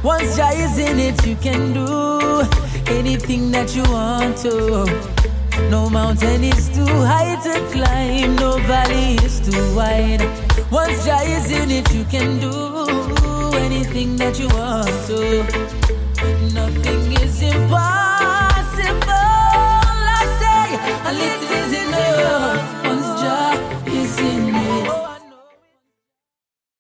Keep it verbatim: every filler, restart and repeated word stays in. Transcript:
Once Jah is in it, you can do anything that you want to. No mountain is too high to climb, no valley is too wide. Once Jah is in it, you can do anything that you want to. Nothing is impossible.